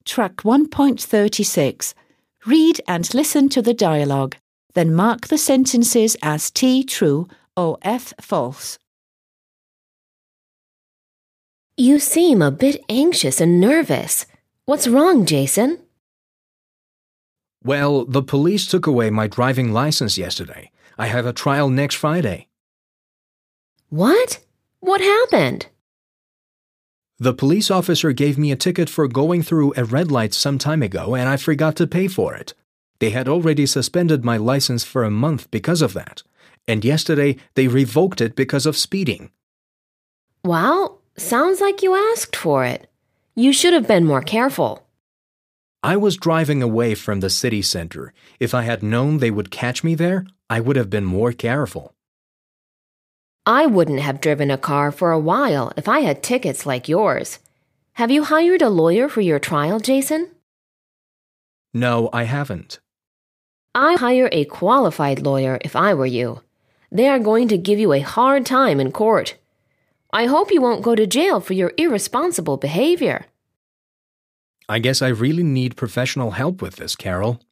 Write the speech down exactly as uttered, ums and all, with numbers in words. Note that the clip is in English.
track one point thirty-six. Read and listen to the dialogue. Then mark the sentences as T true or F false. You seem a bit anxious and nervous. What's wrong, Jason? Well, the police took away my driving license yesterday. I have a trial next Friday. What? What happened? The police officer gave me a ticket for going through a red light some time ago, and I forgot to pay for it. They had already suspended my license for a month because of that, and yesterday they revoked it because of speeding. Well, sounds like you asked for it. You should have been more careful. I was driving away from the city center. If I had known they would catch me there, I would have been more careful. I wouldn't have driven a car for a while if I had tickets like yours. Have you hired a lawyer for your trial, Jason? No, I haven't. I'd hire a qualified lawyer if I were you. They are going to give you a hard time in court. I hope you won't go to jail for your irresponsible behavior. I guess I really need professional help with this, Carol.